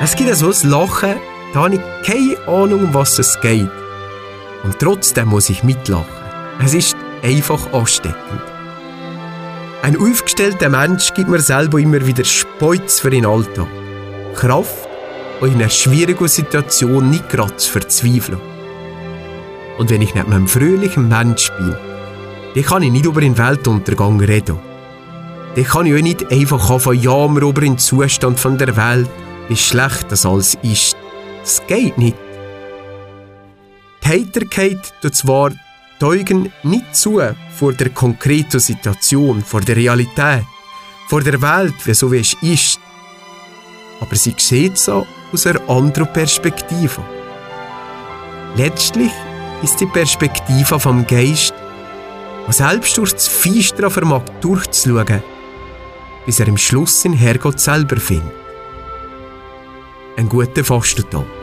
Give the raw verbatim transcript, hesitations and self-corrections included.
Es gibt so ein Lachen, da habe ich keine Ahnung, um was es geht. Und trotzdem muss ich mitlachen. Es ist einfach ansteckend. Ein aufgestellter Mensch gibt mir selber immer wieder Speuz für den Alltag. Kraft, um in einer schwierigen Situation nicht gerade zu verzweifeln. Und wenn ich nicht mit einem fröhlichen Mensch bin, dann kann ich nicht über den Weltuntergang reden. Dann kann ich auch nicht einfach anfangen jammern über den Zustand von der Welt, wie schlecht das alles ist. Das geht nicht. Die Heiterkeit tut zwar die Augen nicht zu vor der konkreten Situation, vor der Realität, vor der Welt, wie so wie es ist. Aber sie sieht so aus einer anderen Perspektive. Letztlich ist die Perspektive vom Geist, der selbst durch das Feister vermag durchzuschauen, bis er im Schluss den Herrgott selber findet. Einen guten Fastentag.